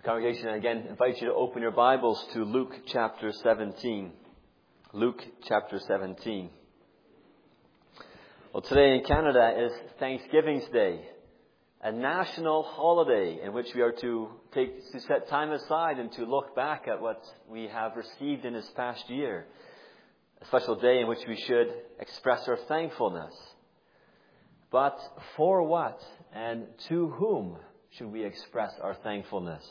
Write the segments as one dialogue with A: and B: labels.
A: Congregation, I again invite you to open your Bibles to Luke chapter 17. Luke chapter 17. Well, today in Canada is Thanksgiving's Day, a national holiday in which we are to set time aside and to look back at what we have received in this past year. A special day in which we should express our thankfulness. But for what and to whom should we express our thankfulness?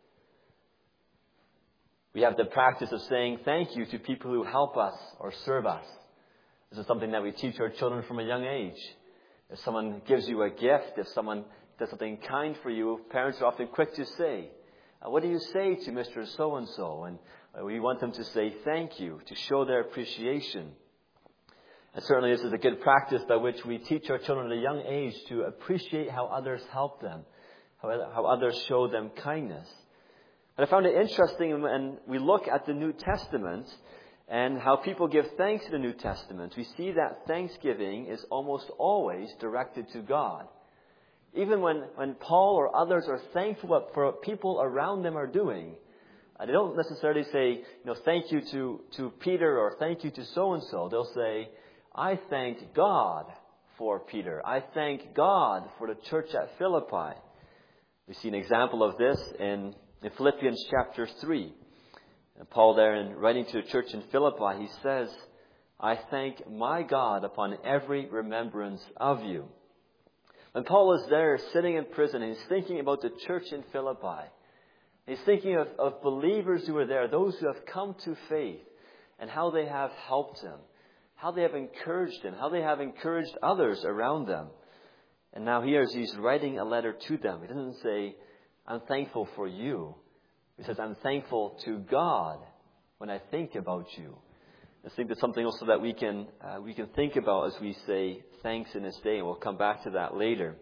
A: We have the practice of saying thank you to people who help us or serve us. This is something that we teach our children from a young age. If someone gives you a gift, if someone does something kind for you, parents are often quick to say, what do you say to Mr. So-and-so? And we want them to say thank you, to show their appreciation. And certainly this is a good practice by which we teach our children at a young age to appreciate how others help them, how others show them kindness. And I found it interesting when we look at the New Testament and how people give thanks to the New Testament. We see that thanksgiving is almost always directed to God. Even when Paul or others are thankful for what people around them are doing, they don't necessarily say, thank you to Peter or thank you to so-and-so. They'll say, I thank God for Peter. I thank God for the church at Philippi. We see an example of this in Philippians chapter 3. And Paul there, in writing to the church in Philippi, he says, I thank my God upon every remembrance of you. When Paul is there sitting in prison, and he's thinking about the church in Philippi. He's thinking of believers who are there, those who have come to faith, and how they have helped him, how they have encouraged him, how they have encouraged others around them. And now here, as he's writing a letter to them, he doesn't say, I'm thankful for you. He says, I'm thankful to God when I think about you. I think that's something also that we can think about as we say thanks in this day, and we'll come back to that later.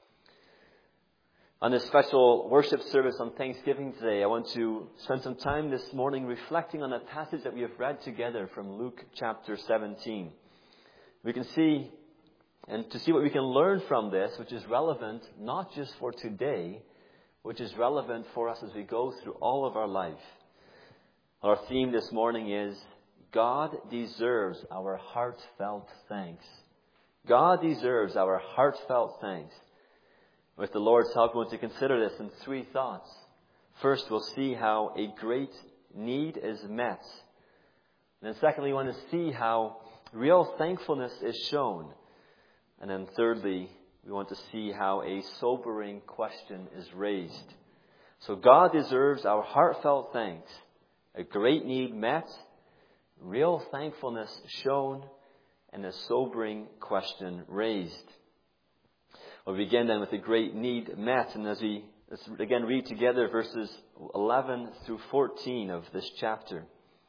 A: On this special worship service on Thanksgiving today, I want to spend some time this morning reflecting on a passage that we have read together from Luke chapter 17. We can see, and to see what we can learn from this, which is relevant not just for today, which is relevant for us as we go through all of our life. Our theme this morning is, God deserves our heartfelt thanks. God deserves our heartfelt thanks. With the Lord's help, we want to consider this in three thoughts. First, we'll see how a great need is met. And then secondly, we want to see how real thankfulness is shown. And then thirdly, we want to see how a sobering question is raised. So God deserves our heartfelt thanks. A great need met, real thankfulness shown, and a sobering question raised. We'll begin then with the great need met. And let's again read together verses 11 through 14 of this chapter.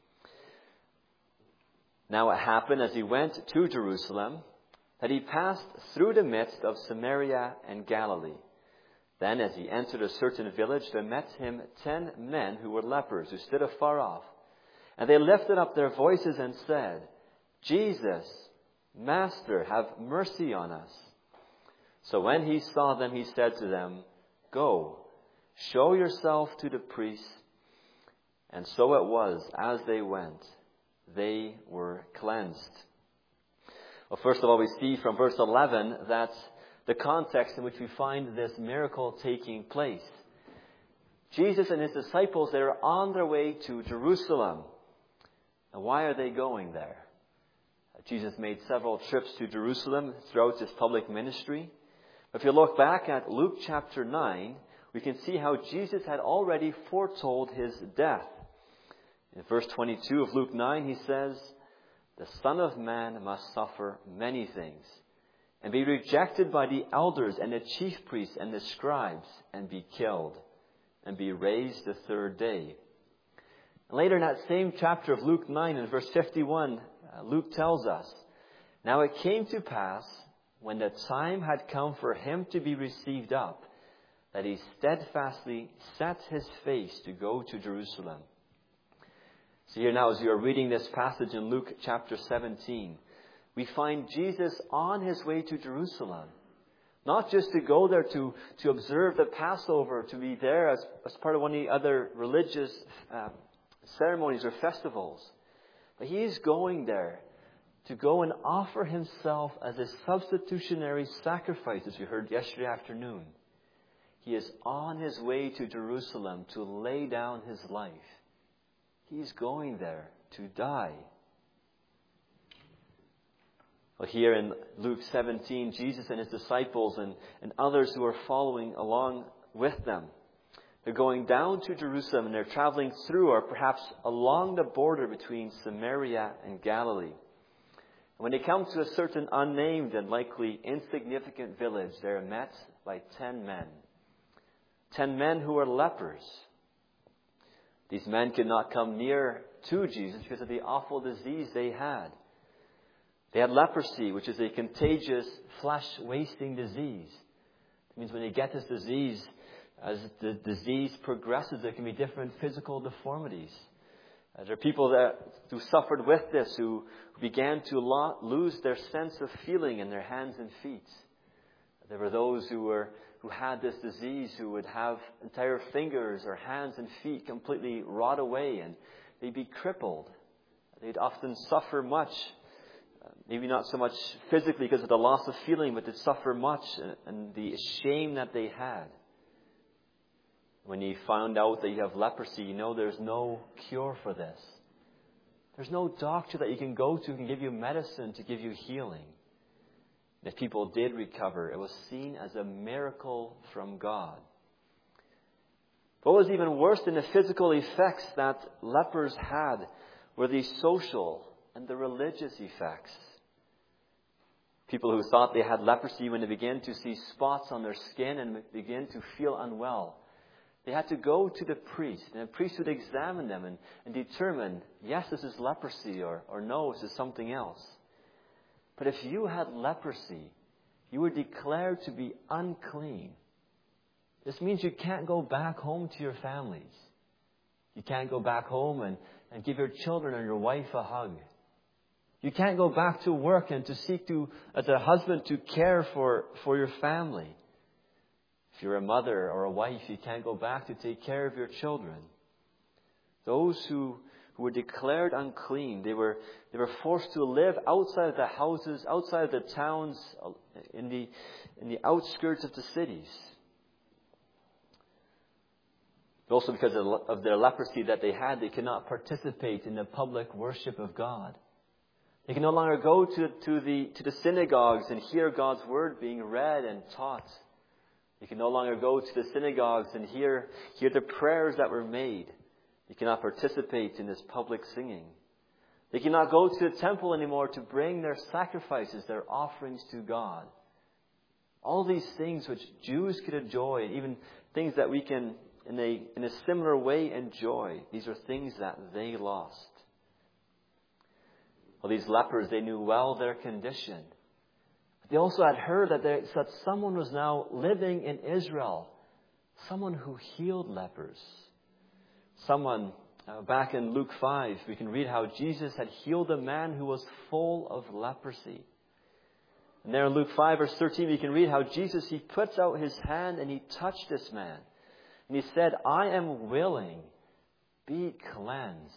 A: Now it happened as he went to Jerusalem that he passed through the midst of Samaria and Galilee. Then as he entered a certain village, there met him 10 men who were lepers, who stood afar off. And they lifted up their voices and said, Jesus, Master, have mercy on us. So when he saw them, he said to them, Go, show yourself to the priests. And so it was, as they went, they were cleansed. Well, first of all, we see from verse 11 that the context in which we find this miracle taking place. Jesus and his disciples, they are on their way to Jerusalem. And why are they going there? Jesus made several trips to Jerusalem throughout his public ministry. If you look back at Luke chapter 9, we can see how Jesus had already foretold his death. In verse 22 of Luke 9, he says, The Son of Man must suffer many things, and be rejected by the elders and the chief priests and the scribes, and be killed, and be raised the third day. And later in that same chapter of Luke 9, in verse 51, Luke tells us, Now it came to pass, when the time had come for him to be received up, that he steadfastly set his face to go to Jerusalem. So here now, as you are reading this passage in Luke chapter 17, we find Jesus on his way to Jerusalem. Not just to go there to observe the Passover, to be there as part of one of the other religious ceremonies or festivals. But he is going there to go and offer himself as a substitutionary sacrifice, as we heard yesterday afternoon. He is on his way to Jerusalem to lay down his life. He's going there to die. Well, here in Luke 17, Jesus and his disciples and others who are following along with them, they're going down to Jerusalem and they're traveling through or perhaps along the border between Samaria and Galilee. And when they come to a certain unnamed and likely insignificant village, they are met by 10 men. 10 men who are lepers. These men could not come near to Jesus because of the awful disease they had. They had leprosy, which is a contagious, flesh-wasting disease. It means when you get this disease, as the disease progresses, there can be different physical deformities. There are people who suffered with this, who began to lose their sense of feeling in their hands and feet. There were those who had this disease who would have entire fingers or hands and feet completely rot away, and they'd be crippled. They'd often suffer much. Maybe not so much physically because of the loss of feeling, but they'd suffer much and the shame that they had. When you found out that you have leprosy, you know there's no cure for this. There's no doctor that you can go to who can give you medicine to give you healing. And if people did recover, it was seen as a miracle from God. What was even worse than the physical effects that lepers had were the social and the religious effects. People who thought they had leprosy, when they began to see spots on their skin and began to feel unwell, they had to go to the priest, and the priest would examine them and determine, yes, this is leprosy, or no, this is something else. But if you had leprosy, you were declared to be unclean. This means you can't go back home to your families. You can't go back home and give your children or your wife a hug. You can't go back to work and to seek to, as a husband, to care for your family. If you're a mother or a wife, you can't go back to take care of your children. Those who were declared unclean, they were forced to live outside of the houses, outside of the towns, in the outskirts of the cities. Also, because of their leprosy that they had, they could not participate in the public worship of God. They can no longer go to the synagogues and hear God's word being read and taught. They can no longer go to the synagogues and hear the prayers that were made. They cannot participate in this public singing. They cannot go to the temple anymore to bring their sacrifices, their offerings to God. All these things which Jews could enjoy, even things that we can in a similar way enjoy, these are things that they lost. Well, these lepers, they knew well their condition. But they also had heard that someone was now living in Israel. Someone who healed lepers. Someone, back in Luke 5, we can read how Jesus had healed a man who was full of leprosy. And there in Luke 5, verse 13, we can read how Jesus, he puts out his hand and he touched this man. And he said, I am willing, be cleansed.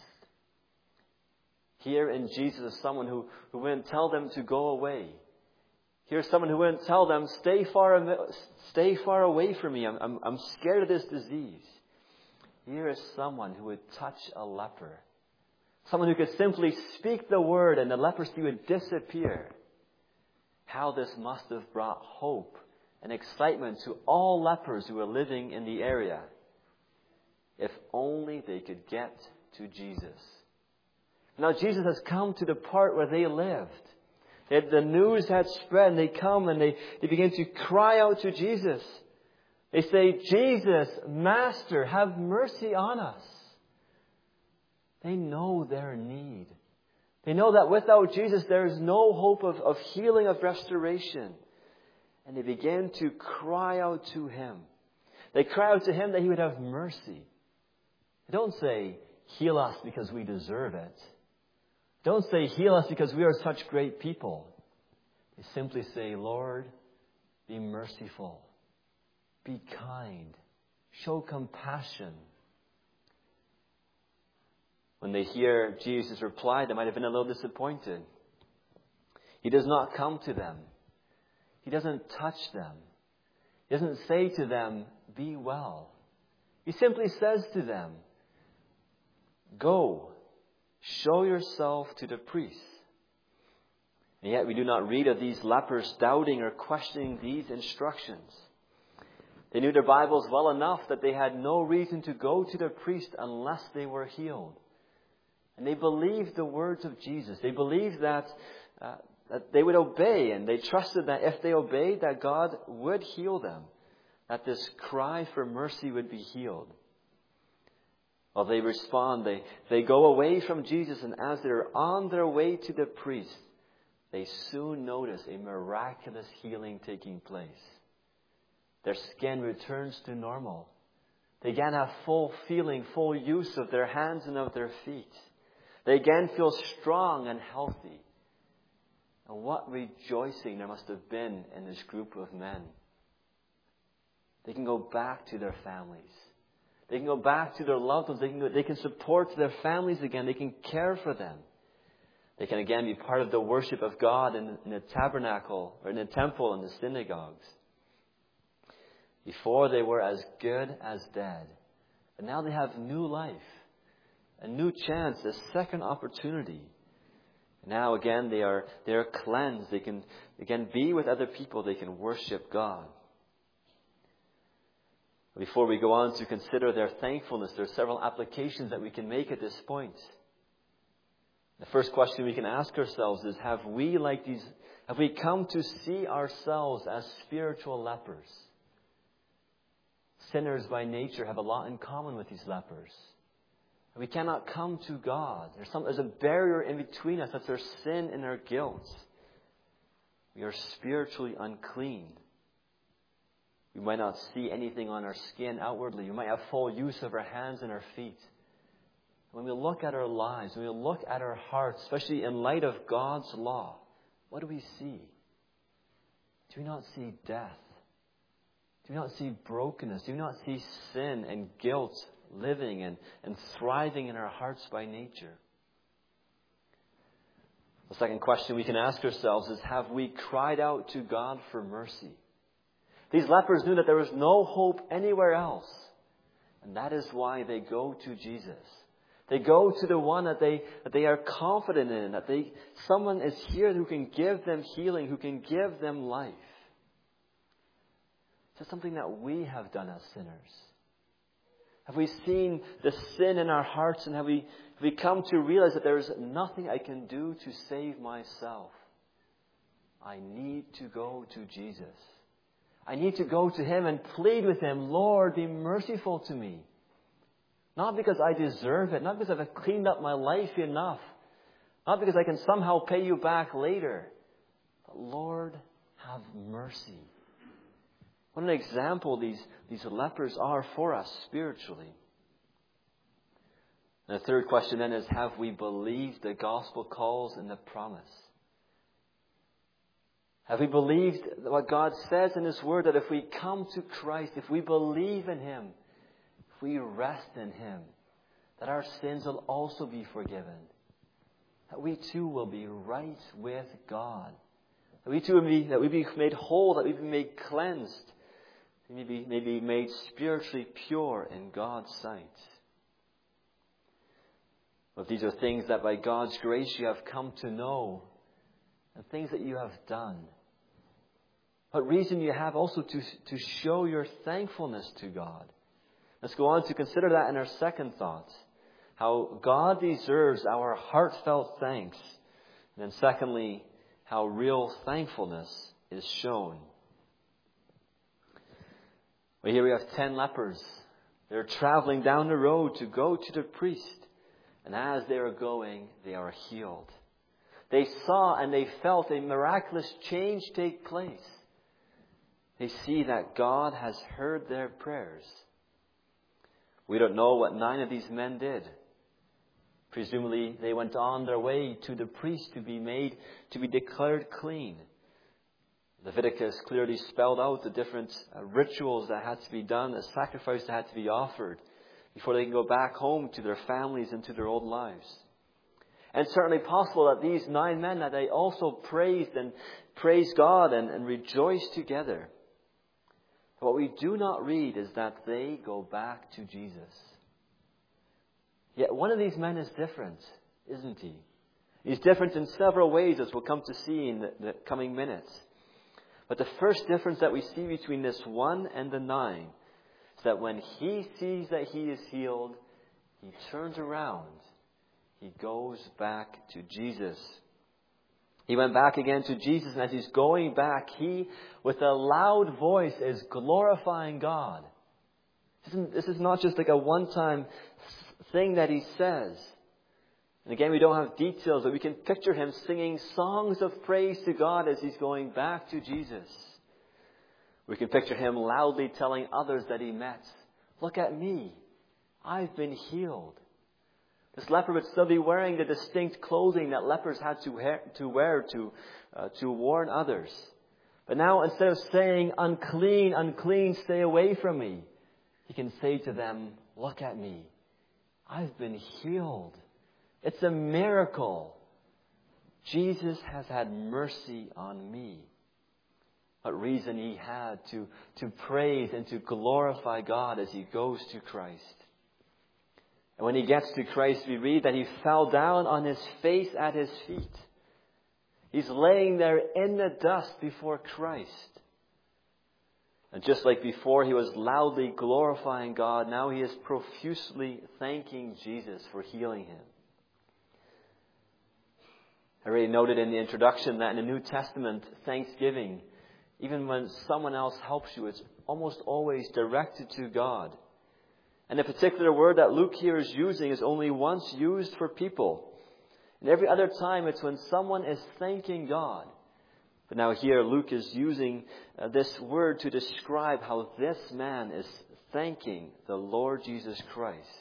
A: Here in Jesus is someone who wouldn't tell them to go away. Here's someone who wouldn't tell them, stay far away from me. I'm scared of this disease. Here is someone who would touch a leper. Someone who could simply speak the word and the leprosy would disappear. How this must have brought hope and excitement to all lepers who were living in the area. If only they could get to Jesus. Now Jesus has come to the part where they lived. The news had spread, and they come and they begin to cry out to Jesus. They say, Jesus, Master, have mercy on us. They know their need. They know that without Jesus there is no hope of healing, of restoration. And they began to cry out to Him. They cry out to Him that He would have mercy. They don't say, heal us because we deserve it. Don't say, heal us because we are such great people. They simply say, Lord, Be merciful. Be kind. Show compassion. When they hear Jesus' reply, they might have been a little disappointed. He does not come to them. He doesn't touch them. He doesn't say to them, be well. He simply says to them, go, show yourself to the priest. And yet we do not read of these lepers doubting or questioning these instructions. They knew their Bibles well enough that they had no reason to go to the priest unless they were healed. And they believed the words of Jesus. They believed that they would obey, and they trusted that if they obeyed, that God would heal them, that this cry for mercy would be healed. Well, they respond, they go away from Jesus, and as they're on their way to the priest, they soon notice a miraculous healing taking place. Their skin returns to normal. They again have full feeling, full use of their hands and of their feet. They again feel strong and healthy. And what rejoicing there must have been in this group of men. They can go back to their families. They can go back to their loved ones. They can support their families again. They can care for them. They can again be part of the worship of God in the tabernacle or in the temple and the synagogues. Before they were as good as dead. But now they have new life, a new chance, a second opportunity. Now again they are cleansed. They can again be with other people. They can worship God. Before we go on to consider their thankfulness, there are several applications that we can make at this point. The first question we can ask ourselves is, have we come to see ourselves as spiritual lepers? Sinners by nature have a lot in common with these lepers. We cannot come to God. There's a barrier in between us. That's our sin and our guilt. We are spiritually unclean. We might not see anything on our skin outwardly. We might have full use of our hands and our feet. When we look at our lives, when we look at our hearts, especially in light of God's law, what do we see? Do we not see death? Do we not see brokenness? Do we not see sin and guilt living and thriving in our hearts by nature? The second question we can ask ourselves is, have we cried out to God for mercy? These lepers knew that there was no hope anywhere else. And that is why they go to Jesus. They go to the one that they are confident in, that someone is here who can give them healing, who can give them life. Is that something that we have done as sinners? Have we seen the sin in our hearts, and have we come to realize that there is nothing I can do to save myself? I need to go to Jesus. I need to go to Him and plead with Him, Lord, be merciful to me. Not because I deserve it, not because I've cleaned up my life enough, not because I can somehow pay you back later, but Lord, have mercy. What an example these lepers are for us spiritually. And the third question then is, have we believed the gospel calls and the promise? Have we believed what God says in His Word, that if we come to Christ, if we believe in Him, if we rest in Him, that our sins will also be forgiven? That we too will be right with God. That we too will be made whole, that we be made cleansed, may be made spiritually pure in God's sight. But these are things that by God's grace you have come to know, and things that you have done. What reason you have also to show your thankfulness to God. Let's go on to consider that in our second thought. How God deserves our heartfelt thanks. And then secondly, how real thankfulness is shown. Well, here we have 10 lepers. They're traveling down the road to go to the priest. And as they are going, they are healed. They saw and they felt a miraculous change take place. They see that God has heard their prayers. We don't know what 9 of these men did. Presumably, they went on their way to the priest to be declared clean. Leviticus clearly spelled out the different rituals that had to be done, the sacrifice that had to be offered before they can go back home to their families and to their old lives. And it's certainly possible that these 9 men, that they also praised God and rejoiced together. But what we do not read is that they go back to Jesus. Yet one of these men is different, isn't he? He's different in several ways, as we'll come to see in the coming minutes. But the first difference that we see between this one and the 9 is that when he sees that he is healed, he turns around. He goes back to Jesus. He went back again to Jesus, and as he's going back, he, with a loud voice, is glorifying God. This is not just like a one-time thing that he says. And again, we don't have details, but we can picture him singing songs of praise to God as he's going back to Jesus. We can picture him loudly telling others that he met, "Look at me. I've been healed." This leper would still be wearing the distinct clothing that lepers had to wear to warn others. But now, instead of saying, "Unclean, unclean, stay away from me," he can say to them, "Look at me. I've been healed. It's a miracle. Jesus has had mercy on me." What reason he had to praise and to glorify God as he goes to Christ. And when he gets to Christ, we read that he fell down on his face at his feet. He's laying there in the dust before Christ. And just like before he was loudly glorifying God, now he is profusely thanking Jesus for healing him. I already noted in the introduction that in the New Testament, thanksgiving, even when someone else helps you, it's almost always directed to God. And the particular word that Luke here is using is only once used for people. And every other time it's when someone is thanking God. But now here Luke is using this word to describe how this man is thanking the Lord Jesus Christ.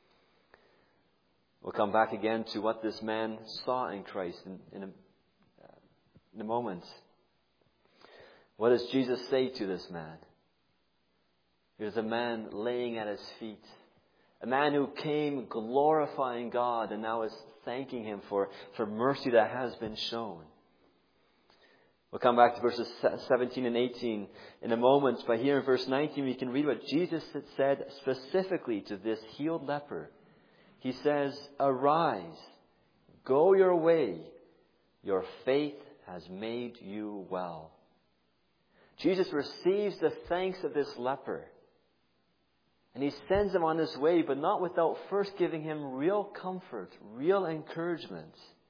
A: We'll come back again to what this man saw in Christ in a moment. What does Jesus say to this man? Here's a man laying at his feet. A man who came glorifying God and now is thanking him for mercy that has been shown. We'll come back to verses 17 and 18 in a moment. But here in verse 19 we can read what Jesus had said specifically to this healed leper. He says, "Arise, go your way. Your faith has made you well." Jesus receives the thanks of this leper. And he sends him on his way, but not without first giving him real comfort, real encouragement.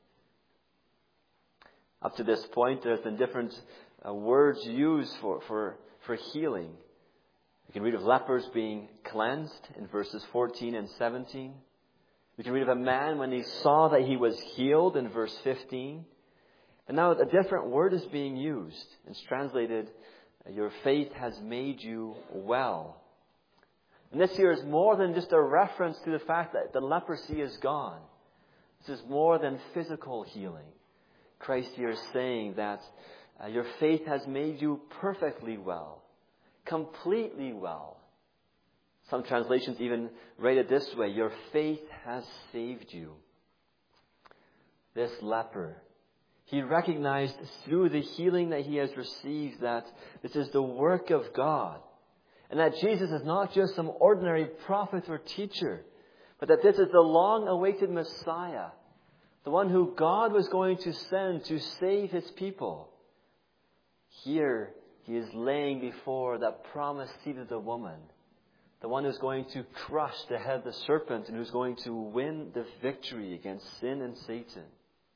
A: Up to this point, there have been different words used for healing. We can read of lepers being cleansed in verses 14 and 17. We can read of a man when he saw that he was healed in verse 15. And now a different word is being used. It's translated, "Your faith has made you well." And this here is more than just a reference to the fact that the leprosy is gone. This is more than physical healing. Christ here is saying that your faith has made you perfectly well, completely well. Some translations even write it this way: your faith has saved you. This leper, he recognized through the healing that he has received that this is the work of God. And that Jesus is not just some ordinary prophet or teacher, but that this is the long-awaited Messiah, the one who God was going to send to save his people. Here he is laying before that promised seed of the woman, the one who's going to crush the head of the serpent and who's going to win the victory against sin and Satan.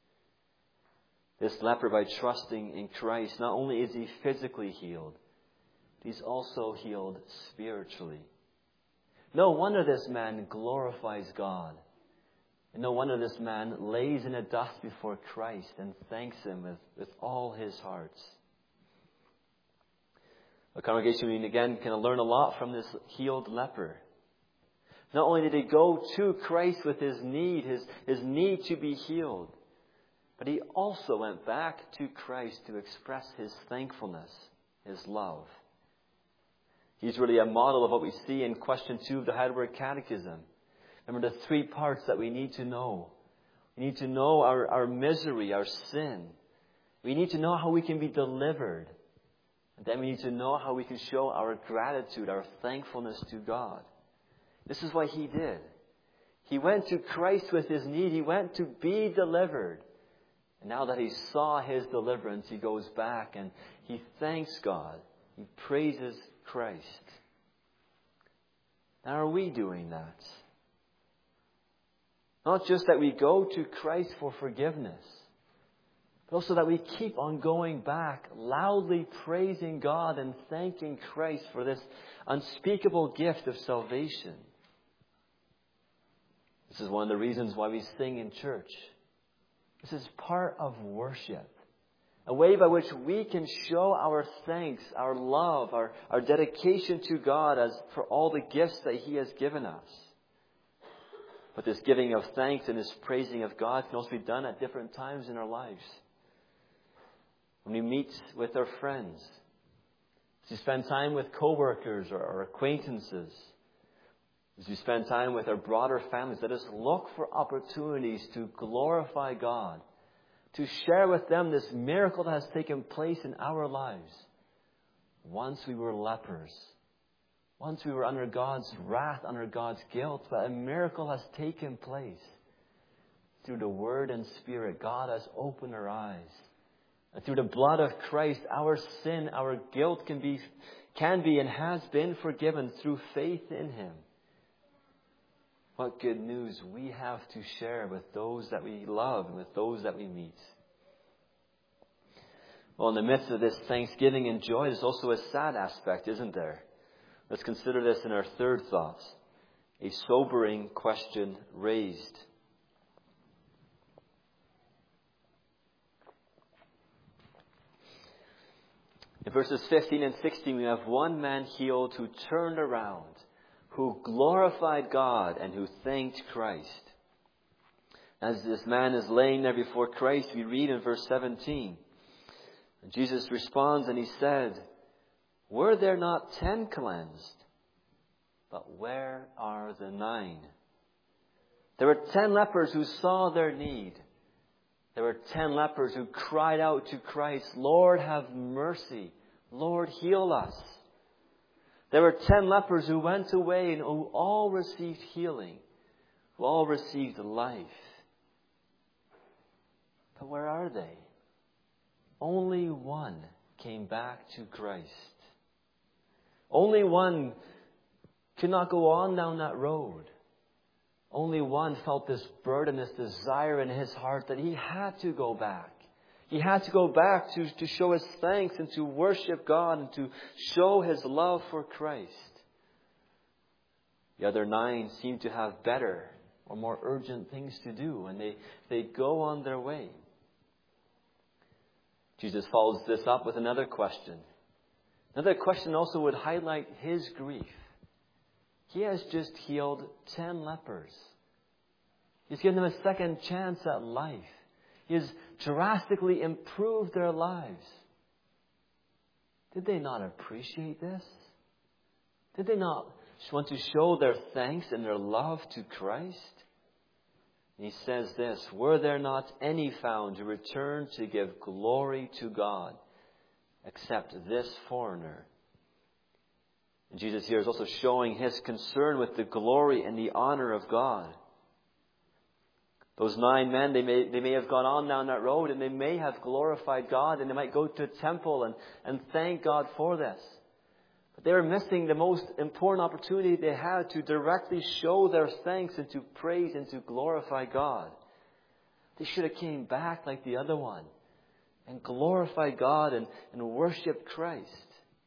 A: This leper, by trusting in Christ, not only is he physically healed, he's also healed spiritually. No wonder this man glorifies God. And no wonder this man lays in the dust before Christ and thanks him with all his heart. The congregation, we again can learn a lot from this healed leper. Not only did he go to Christ with his need to be healed, But he also went back to Christ to express his thankfulness, his love. He's really a model of what we see in question 2 of the Heidelberg Catechism. Remember the 3 parts that we need to know. We need to know our misery, our sin. We need to know how we can be delivered. And then we need to know how we can show our gratitude, our thankfulness to God. This is what he did. He went to Christ with his need. He went to be delivered. And now that he saw his deliverance, he goes back and he thanks God. He praises Christ. Now, are we doing that? Not just that we go to Christ for forgiveness, but also that we keep on going back, loudly praising God and thanking Christ for this unspeakable gift of salvation. This is one of the reasons why we sing in church. This is part of worship. A way by which we can show our thanks, our love, our dedication to God for all the gifts that he has given us. But this giving of thanks and this praising of God can also be done at different times in our lives. When we meet with our friends, as we spend time with co-workers or acquaintances, as we spend time with our broader families, let us look for opportunities to glorify God, to share with them this miracle that has taken place in our lives. Once we were lepers. Once we were under God's wrath, under God's guilt, but a miracle has taken place. Through the Word and Spirit, God has opened our eyes. And through the blood of Christ, our sin, our guilt can be and has been forgiven through faith in him. What good news we have to share with those that we love and with those that we meet. Well, in the midst of this thanksgiving and joy, there's also a sad aspect, isn't there? Let's consider this in our third thought. A sobering question raised. In verses 15 and 16, we have one man healed who turned around, who glorified God and who thanked Christ. As this man is laying there before Christ, we read in verse 17. Jesus responds and he said, "Were there not 10 cleansed? But where are the 9? There were 10 lepers who saw their need. There were 10 lepers who cried out to Christ, 'Lord, have mercy. Lord, heal us.' There were 10 lepers who went away and who all received healing, who all received life. But where are they? Only one came back to Christ. Only one could not go on down that road. Only one felt this burden, this desire in his heart that he had to go back. He had to go back to show his thanks and to worship God and to show his love for Christ. The other 9 seem to have better or more urgent things to do, and they go on their way. Jesus follows this up with another question. Another question also would highlight his grief. He has just healed 10 lepers. He's given them a second chance at life. He has drastically improved their lives. Did they not appreciate this? Did they not want to show their thanks and their love to Christ? And he says this, "Were there not any found who returned to give glory to God, except this foreigner?" And Jesus here is also showing his concern with the glory and the honor of God. Those 9 men, they may have gone on down that road and they may have glorified God and they might go to a temple and thank God for this. But they were missing the most important opportunity they had to directly show their thanks and to praise and to glorify God. They should have came back like the other one and glorified God and worshiped Christ.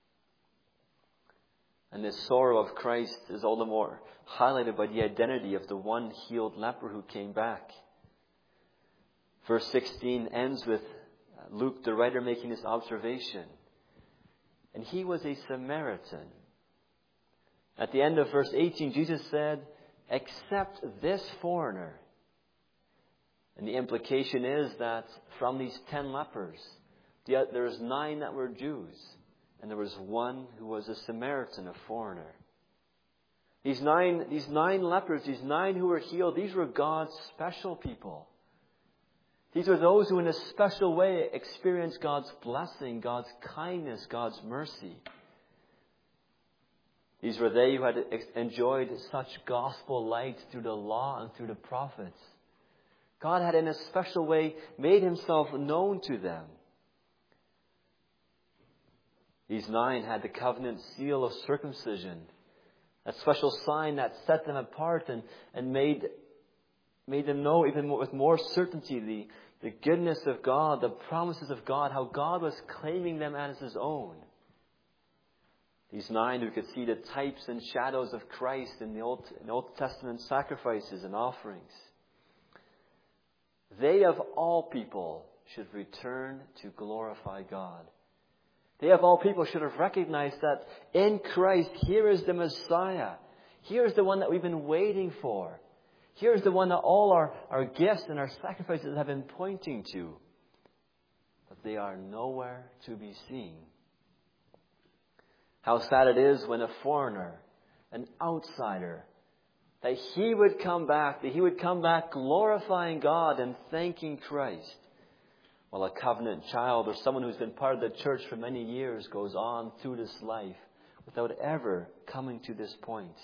A: And this sorrow of Christ is all the more highlighted by the identity of the one healed leper who came back. Verse 16 ends with Luke, the writer, making this observation. And he was a Samaritan. At the end of verse 18, Jesus said, "Except this foreigner." And the implication is that from these 10 lepers, there was 9 that were Jews, and there was 1 who was a Samaritan, a foreigner. These nine lepers, these 9 who were healed, these were God's special people. These were those who in a special way experienced God's blessing, God's kindness, God's mercy. These were they who had enjoyed such gospel light through the law and through the prophets. God had in a special way made himself known to them. These 9 had the covenant seal of circumcision, that special sign that set them apart and made them know even with more certainty the goodness of God, the promises of God, how God was claiming them as his own. These 9 who could see the types and shadows of Christ in the Old Testament sacrifices and offerings. They of all people should return to glorify God. They of all people should have recognized that in Christ, here is the Messiah. Here is the one that we've been waiting for. Here is the one that all our gifts and our sacrifices have been pointing to. But they are nowhere to be seen. How sad it is when a foreigner, an outsider, that he would come back glorifying God and thanking Christ, while a covenant child or someone who's been part of the church for many years goes on through this life without ever coming to this point.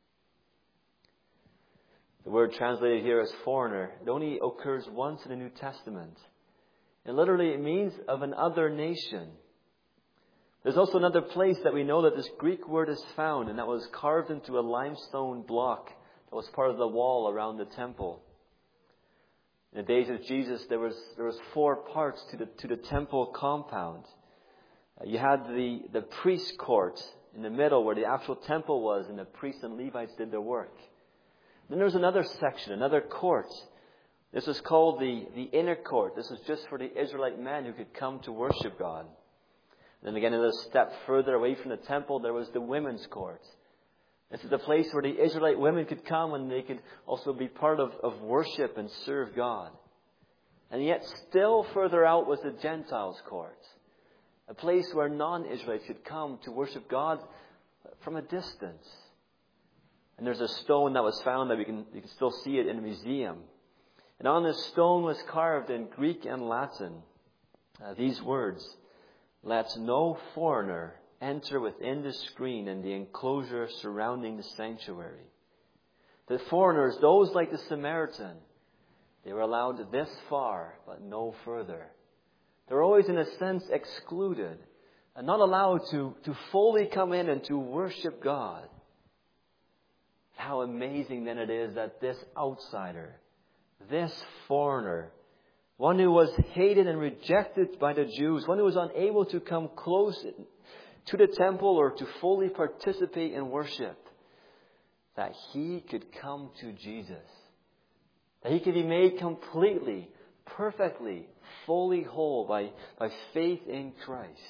A: The word translated here as foreigner, it only occurs once in the New Testament. And literally it means of another nation. There's also another place that we know that this Greek word is found, and that was carved into a limestone block that was part of the wall around the temple. In the days of Jesus, there was 4 parts to the temple compound. You had the priest court in the middle where the actual temple was, and the priests and Levites did their work. Then there was another section, another court. This was called the inner court. This was just for the Israelite men who could come to worship God. Then again, another step further away from the temple, there was the women's court. This is the place where the Israelite women could come and they could also be part of worship and serve God. And yet still further out was the Gentiles' court. A place where non-Israelites could come to worship God from a distance. And there's a stone that was found that you can still see it in a museum. And on this stone was carved in Greek and Latin these words: "Let no foreigner enter within the screen and the enclosure surrounding the sanctuary." The foreigners, those like the Samaritan, they were allowed this far, but no further. They were always, in a sense, excluded and not allowed to fully come in and to worship God. How amazing then it is that this outsider, this foreigner, one who was hated and rejected by the Jews, one who was unable to come close to the temple or to fully participate in worship, that he could come to Jesus. That he could be made completely, perfectly, fully whole by faith in Christ.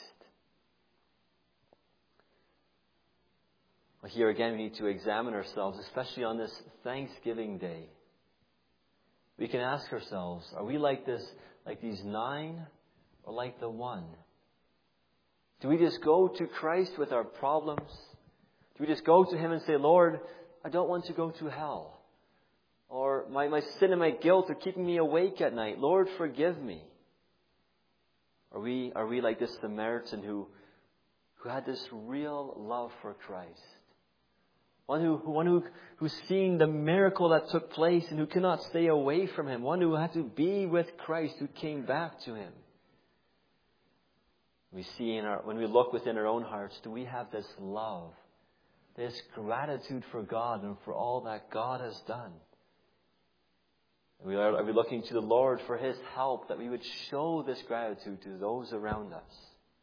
A: Well, here again we need to examine ourselves, especially on this Thanksgiving Day. We can ask ourselves, are we like these 9 or like the 1? Do we just go to Christ with our problems? Do we just go to Him and say, Lord, I don't want to go to hell? Or my sin and my guilt are keeping me awake at night. Lord, forgive me. Are we like this Samaritan who had this real love for Christ? One who's seen the miracle that took place and who cannot stay away from Him. One who had to be with Christ, who came back to Him. We see when we look within our own hearts, do we have this love, this gratitude for God and for all that God has done? Are we looking to the Lord for His help, that we would show this gratitude to those around us?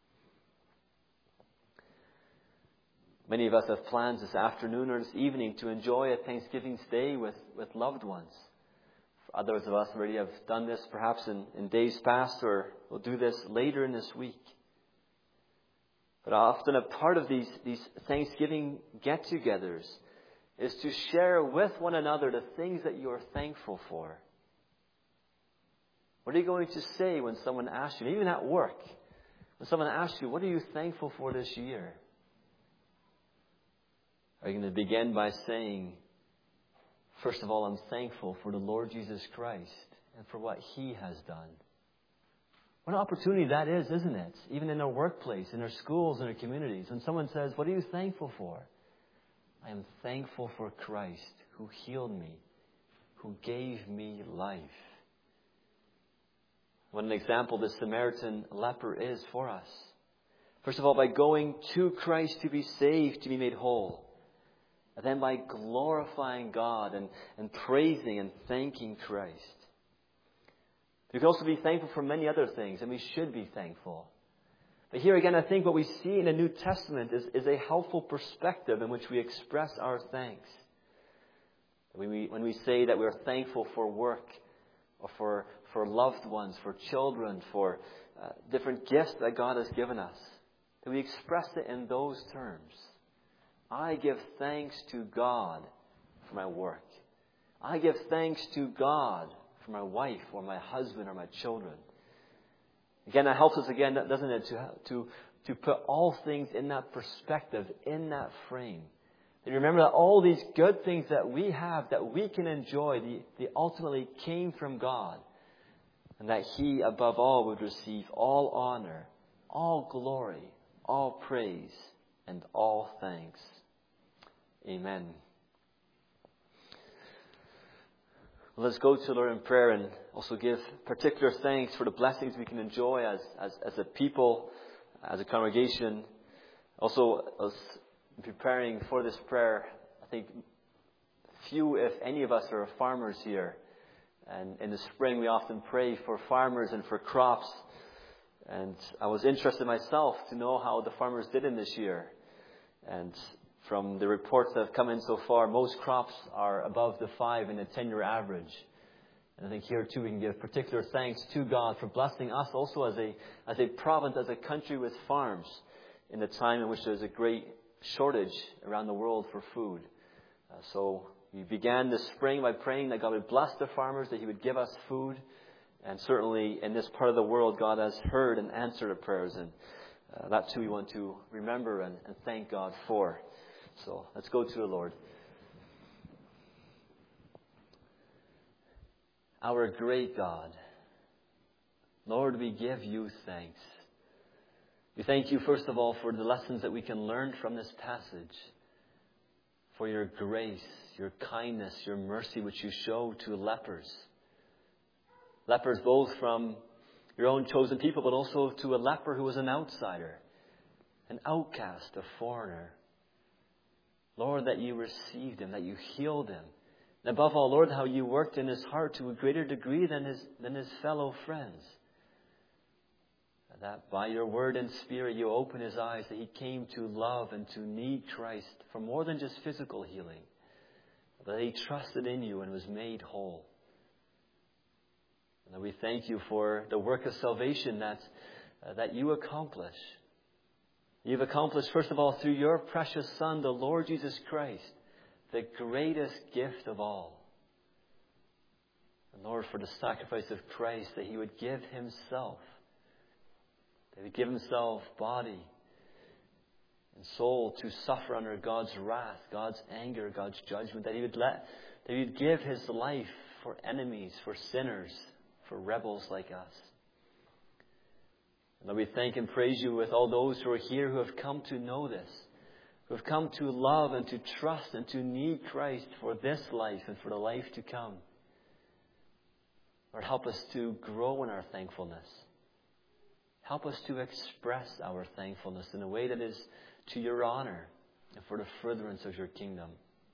A: Many of us have plans this afternoon or this evening to enjoy a Thanksgiving Day with loved ones. Others of us already have done this perhaps in days past, or will do this later in this week. But often a part of these Thanksgiving get-togethers is to share with one another the things that you are thankful for. What are you going to say when someone asks you, even at work, when someone asks you, what are you thankful for this year? Are you going to begin by saying, first of all, I'm thankful for the Lord Jesus Christ and for what He has done? What an opportunity that is, isn't it? Even in our workplace, in our schools, in our communities. When someone says, what are you thankful for? I am thankful for Christ who healed me, who gave me life. What an example the Samaritan leper is for us. First of all, by going to Christ to be saved, to be made whole. And then by glorifying God and praising and thanking Christ. We can also be thankful for many other things, and we should be thankful. But here again, I think what we see in the New Testament is a helpful perspective in which we express our thanks. When we say that we're thankful for work, or for loved ones, for children, for different gifts that God has given us, that we express it in those terms. I give thanks to God for my work. I give thanks to God for my wife or my husband or my children. Again, that helps us again, doesn't it, to put all things in that perspective, in that frame. And remember that all these good things that we have, that we can enjoy, they ultimately came from God. And that He, above all, would receive all honor, all glory, all praise, and all thanks. Amen. Let's go to the Lord in prayer and also give particular thanks for the blessings we can enjoy as a people, as a congregation. Also, as preparing for this prayer, I think few, if any of us, are farmers here. And in the spring, we often pray for farmers and for crops. And I was interested myself to know how the farmers did in this year. And from the reports that have come in so far, most crops are above the 5 in the 10-year average. And I think here too we can give particular thanks to God for blessing us also as a province, as a country with farms in the time in which there's a great shortage around the world for food. So we began this spring by praying that God would bless the farmers, that He would give us food. And certainly in this part of the world, God has heard and answered our prayers. And that too we want to remember and thank God for. So let's go to the Lord. Our great God, Lord, we give You thanks. We thank You, first of all, for the lessons that we can learn from this passage. For Your grace, Your kindness, Your mercy, which You show to lepers. Lepers both from Your own chosen people, but also to a leper who was an outsider, an outcast, a foreigner. Lord, that You received him, that You healed him. And above all, Lord, how You worked in his heart to a greater degree than his fellow friends. And that by Your word and Spirit, You opened his eyes, that he came to love and to need Christ for more than just physical healing. But that he trusted in You and was made whole. And that we thank You for the work of salvation that You accomplish. You've accomplished, first of all, through Your precious Son, the Lord Jesus Christ, the greatest gift of all. And Lord, for the sacrifice of Christ, that He would give Himself, that He would give Himself body and soul to suffer under God's wrath, God's anger, God's judgment, that He would give His life for enemies, for sinners, for rebels like us. Lord, we thank and praise You with all those who are here who have come to know this, who have come to love and to trust and to need Christ for this life and for the life to come. Lord, help us to grow in our thankfulness. Help us to express our thankfulness in a way that is to Your honor and for the furtherance of Your kingdom.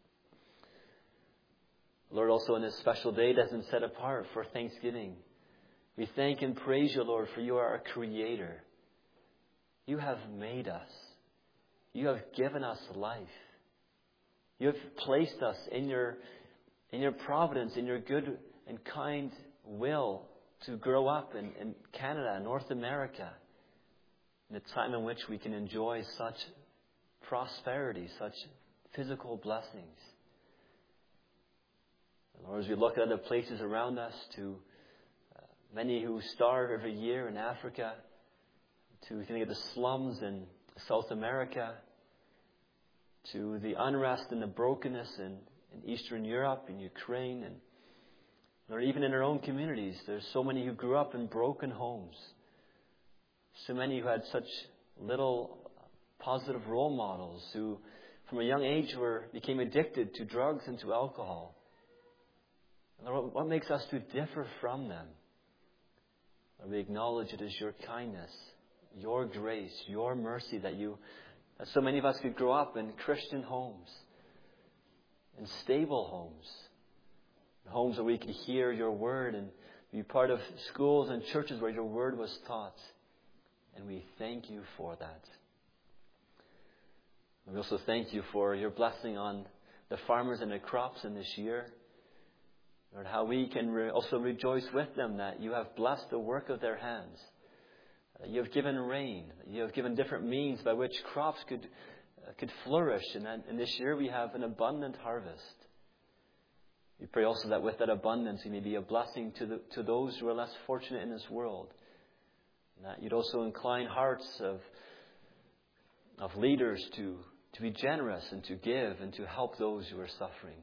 A: Lord, also in this special day that has been set apart for Thanksgiving, we thank and praise You, Lord, for You are our Creator. You have made us. You have given us life. You have placed us in Your providence, in Your good and kind will to grow up in Canada, North America, in a time in which we can enjoy such prosperity, such physical blessings. And Lord, as we look at other places around us, to many who starve every year in Africa, to think of the slums in South America, to the unrest and the brokenness in Eastern Europe, in Ukraine, and or even in our own communities. There's so many who grew up in broken homes. So many who had such little positive role models, who from a young age became addicted to drugs and to alcohol. And Lord, what makes us to differ from them? Lord, we acknowledge it is your kindness, your grace, your mercy that so many of us could grow up in Christian homes, in stable homes, homes where we could hear your word and be part of schools and churches where your word was taught. And we thank you for that. We also thank you for your blessing on the farmers and the crops in this year. Lord, how we can also rejoice with them that you have blessed the work of their hands. You have given rain. You have given different means by which crops could flourish. And this year we have an abundant harvest. We pray also that with that abundance we may be a blessing to those who are less fortunate in this world. And that you'd also incline hearts of leaders to be generous and to give and to help those who are suffering.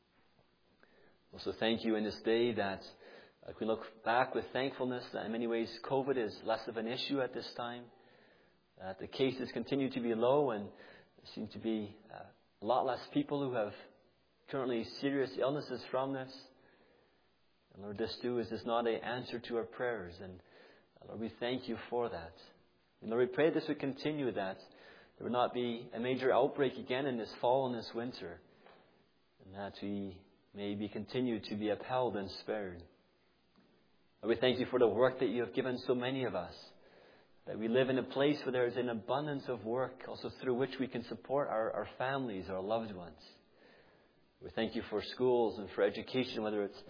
A: Also thank you in this day that we look back with thankfulness that in many ways COVID is less of an issue at this time. That the cases continue to be low and there seem to be a lot less people who have currently serious illnesses from this. And Lord, this too is not an answer to our prayers. And Lord, we thank you for that. And Lord, we pray this would continue, that there would not be a major outbreak again in this fall and this winter. And that we may be continued to be upheld and spared. Lord, we thank you for the work that you have given so many of us. That we live in a place where there is an abundance of work, also through which we can support our families, our loved ones. We thank you for schools and for education, whether it's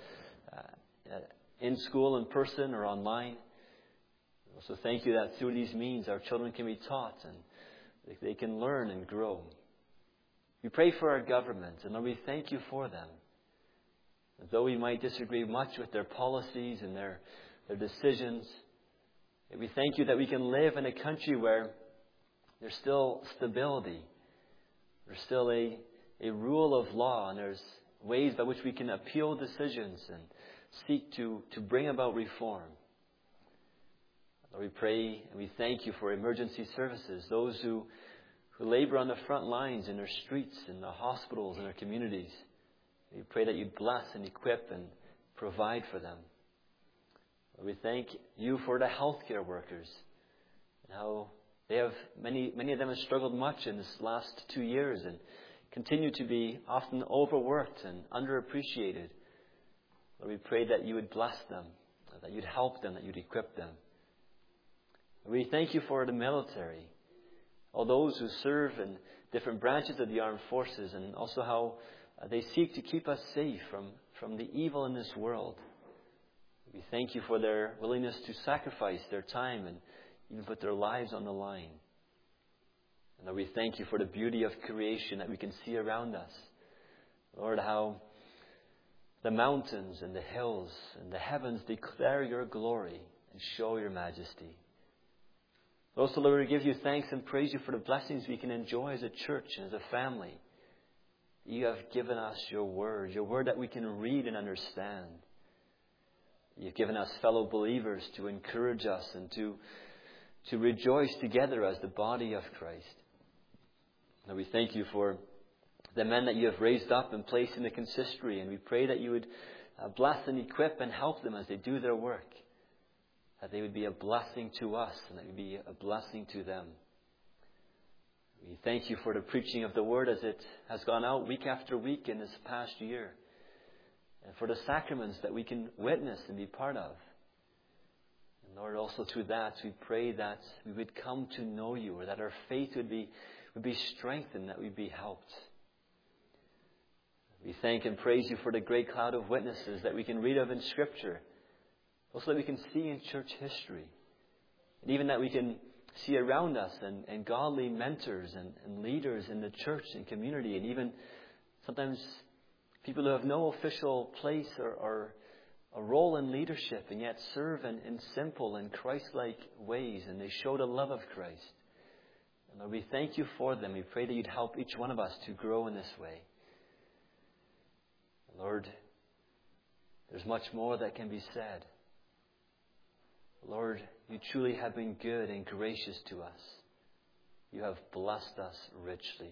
A: in school, in person, or online. We also thank you that through these means our children can be taught and they can learn and grow. We pray for our government, and Lord, we thank you for them. And though we might disagree much with their policies and their decisions, we thank you that we can live in a country where there's still stability. There's still a rule of law, and there's ways by which we can appeal decisions and seek to bring about reform. Lord, we pray and we thank you for emergency services, those who labor on the front lines in our streets, in the hospitals, in our communities. We pray that you bless and equip and provide for them. Lord, we thank you for the healthcare workers and how they have many of them have struggled much in this last 2 years and continue to be often overworked and underappreciated. Lord, we pray that you would bless them, that you'd help them, that you'd equip them. We thank you for the military, all those who serve in different branches of the armed forces, and also how they seek to keep us safe from the evil in this world. We thank you for their willingness to sacrifice their time and even put their lives on the line. And Lord, we thank you for the beauty of creation that we can see around us. Lord, how the mountains and the hills and the heavens declare your glory and show your majesty. Also, Lord, we give you thanks and praise you for the blessings we can enjoy as a church and as a family. You have given us your word that we can read and understand. You've given us fellow believers to encourage us and to rejoice together as the body of Christ. Lord, we thank you for the men that you have raised up and placed in the consistory, and we pray that you would bless and equip and help them as they do their work, that they would be a blessing to us and that we would be a blessing to them. We thank you for the preaching of the word as it has gone out week after week in this past year, and for the sacraments that we can witness and be part of. And Lord, also through that, we pray that we would come to know you, or that our faith would be strengthened, that we'd be helped. We thank and praise you for the great cloud of witnesses that we can read of in Scripture, also that we can see in church history, and even that we can see around us and godly mentors and leaders in the church and community, and even sometimes people who have no official place or a role in leadership and yet serve in simple and Christ-like ways, and they show the love of Christ. And Lord, we thank you for them. We pray that you'd help each one of us to grow in this way. Lord, there's much more that can be said. Lord, you truly have been good and gracious to us. You have blessed us richly.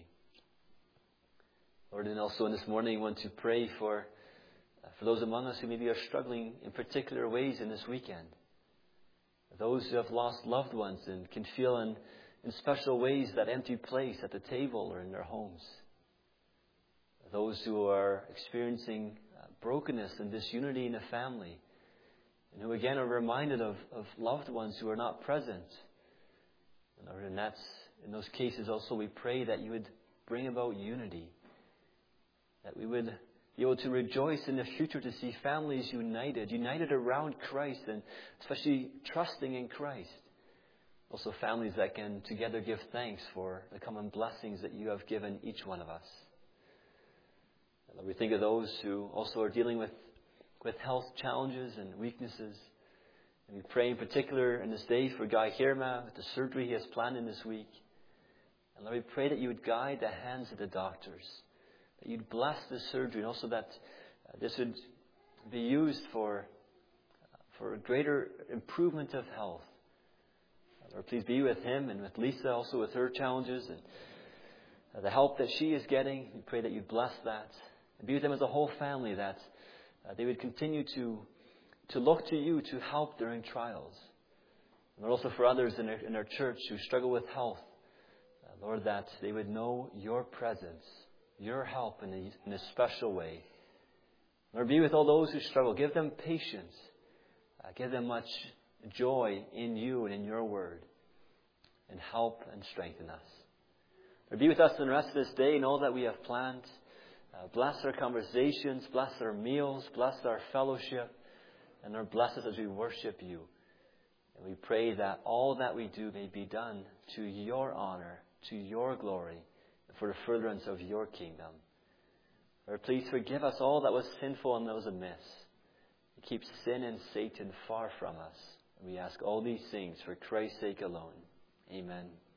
A: Lord, and also in this morning, I want to pray for those among us who maybe are struggling in particular ways in this weekend. Those who have lost loved ones and can feel in special ways that empty place at the table or in their homes. Those who are experiencing brokenness and disunity in a family, and who again are reminded of loved ones who are not present. And Lord, in those cases also we pray that you would bring about unity, that we would be able to rejoice in the future to see families united around Christ, and especially trusting in Christ. Also families that can together give thanks for the common blessings that you have given each one of us. And Lord, we think of those who also are dealing with health challenges and weaknesses. And we pray in particular in this day for Guy Hirma with the surgery he has planned in this week. And Lord, we pray that you would guide the hands of the doctors, that you'd bless the surgery, and also that this would be used for a greater improvement of health. Lord, please be with him and with Lisa, also with her challenges and the help that she is getting. We pray that you'd bless that. And be with them as a whole family, that they would continue to look to you to help during trials. And also for others in our church who struggle with health, Lord, that they would know your presence, your help in a special way. Lord, be with all those who struggle. Give them patience. Give them much joy in you and in your word. And help and strengthen us. Lord, be with us in the rest of this day and all that we have planned. Bless our conversations. Bless our meals. Bless our fellowship. And Lord, bless us as we worship you. And we pray that all that we do may be done to your honor, to your glory, for the furtherance of your kingdom. Lord, please forgive us all that was sinful and that was amiss. Keep sin and Satan far from us. And we ask all these things for Christ's sake alone. Amen.